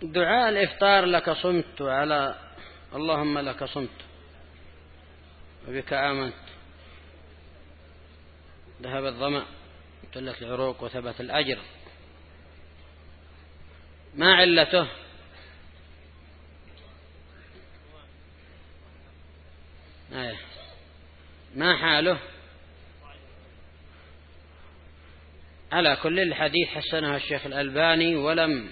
دعاء الإفطار: لك صمت على اللهم لك صمت وبك آمنت، ذهب الظمأ وابتلت العروق وثبت الأجر. ما علته؟ ما حاله؟ على كل الحديث حسنه الشيخ الألباني ولم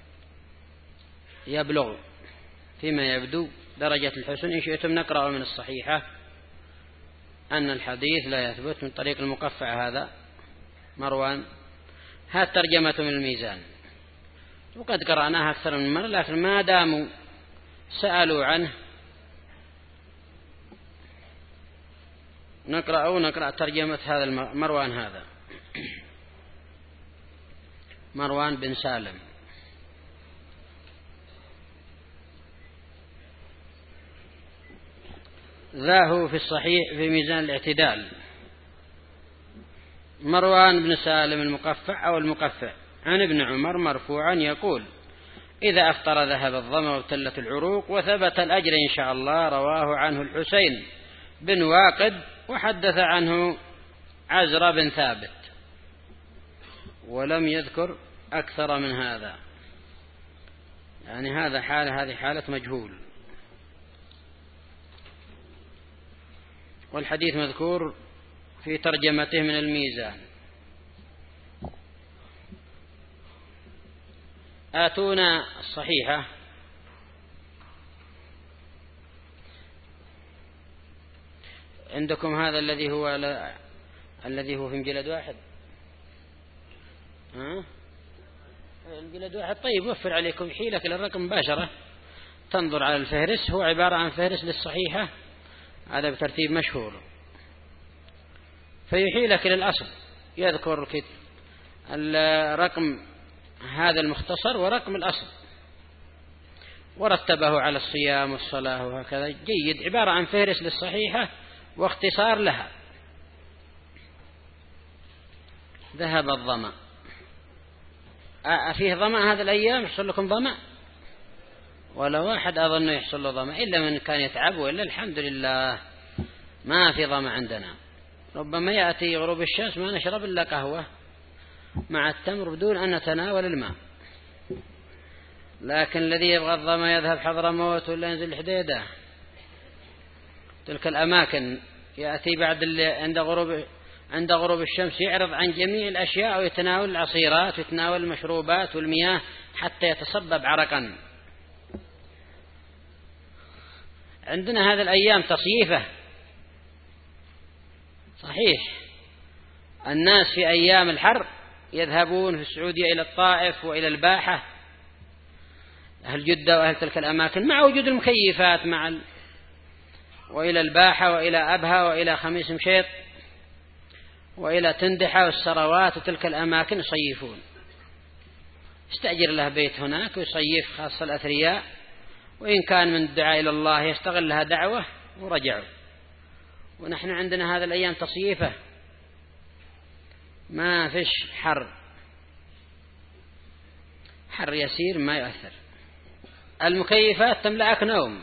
يبلغ فيما يبدو درجة الحسن. إن شئتم نقرأ من الصحيحة أن الحديث لا يثبت من طريق المقفع هذا مروان. هذه ترجمة من الميزان، وقد قرأناها أكثر من مرة، لكن ما داموا سألوا عنه نقرأ ترجمة هذا مروان، هذا مروان بن سالم. ذاه في الصحيح في ميزان الاعتدال. مروان بن سالم المقفع أو المقفع عن ابن عمر مرفوعا يقول: إذا أفطر ذهب الظمأ وابتلت العروق وثبت الأجر إن شاء الله. رواه عنه الحسين بن واقد وحدث عنه عزرا بن ثابت، ولم يذكر أكثر من هذا. يعني هذه حالة مجهول. والحديث مذكور في ترجمته من الميزان. آتونا الصحيحة. عندكم هذا الذي هو في مجلد واحد؟ مجلد واحد. طيب، وفر عليكم حيلك للرقم مباشرة، تنظر على الفهرس، هو عبارة عن فهرس للصحيحة، هذا بترتيب مشهور، فيحيلك إلى الأصل، يذكر الرقم هذا المختصر ورقم الأصل، ورتبه على الصيام والصلاة وهكذا. جيد، عبارة عن فهرس للصحيحة واختصار لها. ذهب الظمأ. فيه ظمأ هذه الأيام؟ يحصل لكم ظمأ؟ ولا واحد أظن يحصل له ظمأ، إلا من كان يتعب، وإلا الحمد لله ما في ظمأ عندنا. ربما يأتي غروب الشمس ما نشرب إلا قهوة مع التمر بدون أن نتناول الماء. لكن الذي يبغى الظمأ يذهب حضرموت ولا ينزل الحديدة، تلك الأماكن، يأتي عند غروب الشمس يعرض عن جميع الأشياء ويتناول العصيرات ويتناول المشروبات والمياه حتى يتسبب عرقا. عندنا هذه الأيام تصييفة صحيح. الناس في أيام الحر يذهبون في السعودية إلى الطائف وإلى الباحة، أهل جدة وأهل تلك الأماكن، مع وجود المكيفات وإلى الباحة وإلى أبها وإلى خميس مشيط وإلى تندحة والسروات وتلك الأماكن يصيفون. يستأجر له بيت هناك ويصيف، خاصة الأثرياء، وإن كان من الدعاء إلى الله يستغل لها دعوة ورجعوا. ونحن عندنا هذا الأيام تصيفة، ما فيش حر يسير ما يؤثر. المكيفات تملأك نوم،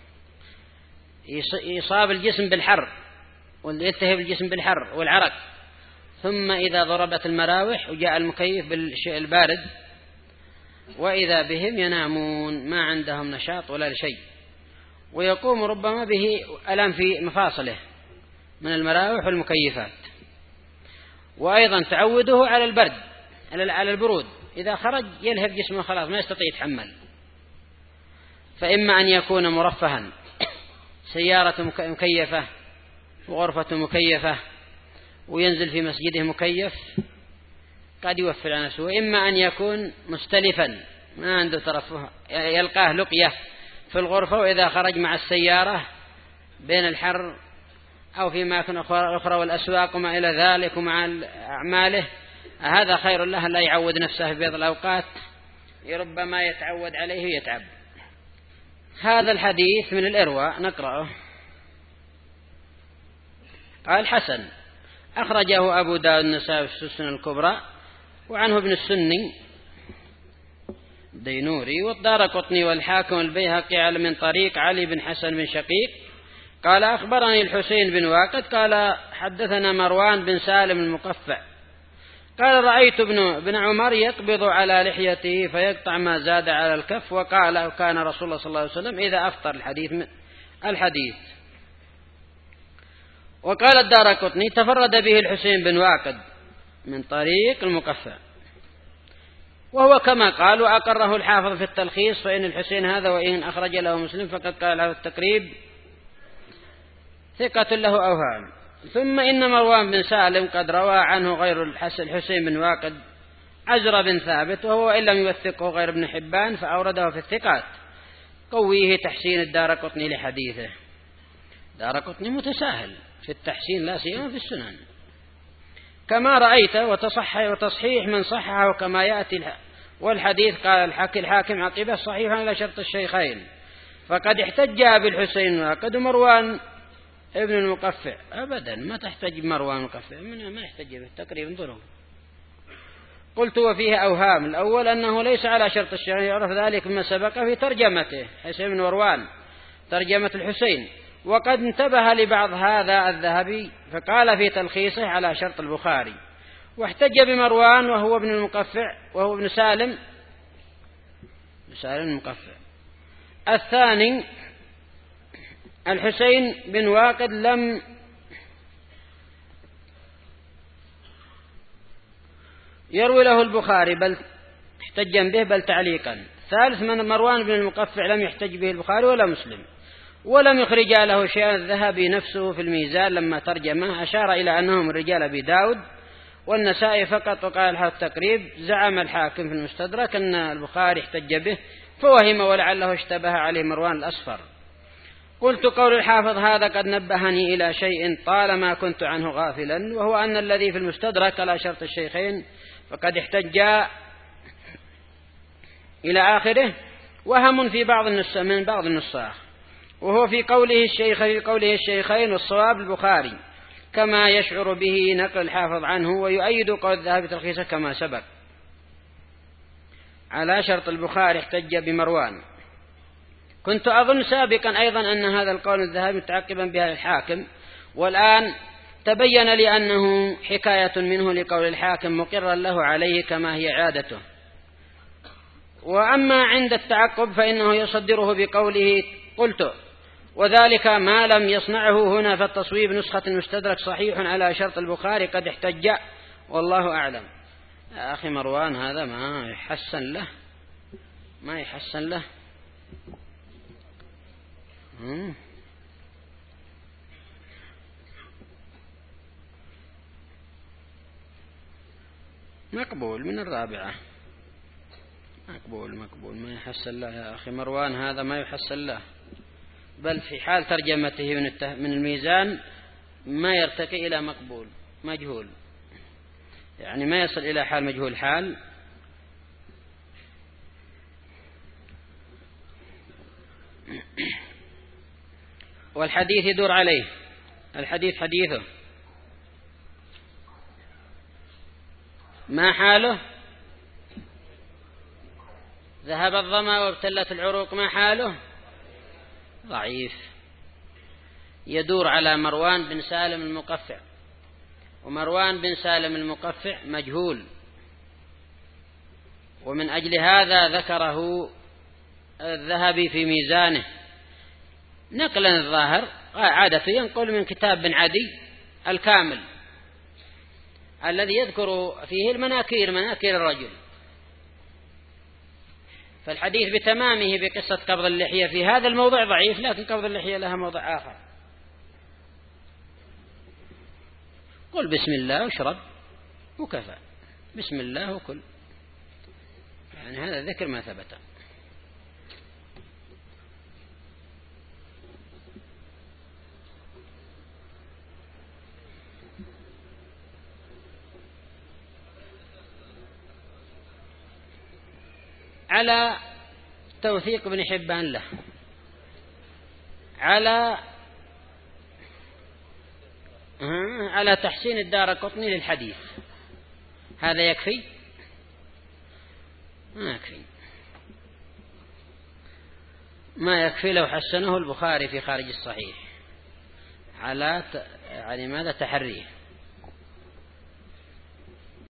يصاب الجسم بالحر ويلتهب الجسم بالحر والعرق، ثم إذا ضربت المراوح وجاء المكيف بالشيء البارد وإذا بهم ينامون، ما عندهم نشاط ولا شيء، ويقوم ربما به ألم في مفاصله من المراوح والمكيفات. وأيضا تعوده على البرد، على البرود، إذا خرج يلهب جسمه خلاص ما يستطيع يتحمل. فإما أن يكون مرفها، سيارة مكيفة وغرفة مكيفة وينزل في مسجده مكيف، قد يوفر على نفسه. وإما أن يكون مستلفا ما عنده ترفه، يلقاه لقية في الغرفة، وإذا خرج مع السيارة بين الحر أو في أماكن أخرى والأسواق وما إلى ذلك ومع أعماله، هذا خير له، لا يعود نفسه في بعض الأوقات ربما يتعود عليه ويتعب. هذا الحديث من الإرواء نقرأه. قال: حسن، أخرجه أبو داود النسائي في السنن الكبرى، وعنه ابن السني دينوري. والدارقطني والحاكم والبيهقي على من طريق علي بن حسن بن شقيق قال أخبرني الحسين بن واقد قال حدثنا مروان بن سالم المقفع قال رأيت ابن عمر يقبض على لحيته فيقطع ما زاد على الكف، وقال كان رسول الله صلى الله عليه وسلم إذا أفطر الحديث. وقال الدارقطني تفرد به الحسين بن واقد من طريق المقفع، وهو كما قال وأقره الحافظ في التلخيص، فإن الحسين هذا وإن أخرج له مسلم فقد قال له التقريب ثقة له أوهام. ثم إن مروان بن سالم قد روى عنه غير الحسين بن واقد عزر بن ثابت، وهو إن لم يوثقه غير ابن حبان فأورده في الثقات، قويه تحسين الدارقطني لحديثه. دارقطني متساهل في التحسين لا سيما في السنن كما رأيت، وتصحيح من صححه كما يأتي. والحديث قال الحاكم عقبه صحيح على شرط الشيخين، فقد احتج بالحسين واقد مروان ابن المقفع. أبدا ما تحتج مروان المقفع، ما يحتج به تقريبا انظروا. قلت وفيه أوهام. الأول أنه ليس على شرط الشيخين، يعرف ذلك مما سبق في ترجمته حسين بن مروان ترجمة الحسين، وقد انتبه لبعض هذا الذهبي فقال في تلخيصه على شرط البخاري، واحتج بمروان وهو ابن المقفع وهو ابن سالم المقفع. الثاني الحسين بن واقد لم يروي له البخاري بل احتجا به بل تعليقا. ثالث من مروان بن المقفع لم يحتج به البخاري ولا مسلم، ولم يخرج له شيئا. الذهبي نفسه في الميزان لما ترجمه أشار إلى أنهم رجال أبي داود والنسائي فقط، وقال له التقريب زعم الحاكم في المستدرك أن البخاري احتج به فوهم ولعله اشتبه عليه مروان الأصفر. قلت قول الحافظ هذا قد نبهني إلى شيء طالما كنت عنه غافلا، وهو أن الذي في المستدرك على شرط الشيخين فقد احتج إلى آخره وهم في من بعض النساخ، وهو في قوله الشيخين والصواب البخاري كما يشعر به نقل الحافظ عنه، ويؤيد قول الذهبي تلخيصه كما سبق. على شرط البخاري احتج بمروان. كنت أظن سابقا أيضا أن هذا القول الذهبي متعقبا بها الحاكم، والآن تبين لي أنه حكاية منه لقول الحاكم مقرا له عليه كما هي عادته. وأما عند التعقب فإنه يصدره بقوله قلت وذلك ما لم يصنعه هنا، فالتصويب نسخة المستدرك صحيح على شرط البخاري قد احتج والله أعلم. يا أخي مروان هذا ما يحسن له مقبول من الرابعة، مقبول ما يحسن له. يا أخي مروان هذا ما يحسن له، بل في حال ترجمته من الميزان ما يرتقي إلى مقبول مجهول، يعني ما يصل إلى حال مجهول حال. والحديث يدور عليه، الحديث حديثه ما حاله؟ ذهب الظما وابتلت العروق، ما حاله؟ ضعيف. يدور على مروان بن سالم المقفع، ومروان بن سالم المقفع مجهول، ومن أجل هذا ذكره الذهبي في ميزانه نقلا الظاهر، عادة ينقل من كتاب بن عدي الكامل الذي يذكر فيه مناكير الرجل، فالحديث بتمامه بقصة قبض اللحية في هذا الموضع ضعيف، لكن قبض اللحية لها موضع آخر. قل بسم الله واشرب وكفى، بسم الله وكل، يعني هذا ذكر ما ثبت. على توثيق ابن حبان له، على تحسين الدارقطني للحديث، هذا يكفي؟ ما يكفي. ما يكفي لو حسنه البخاري في خارج الصحيح على يعني ماذا تحريه.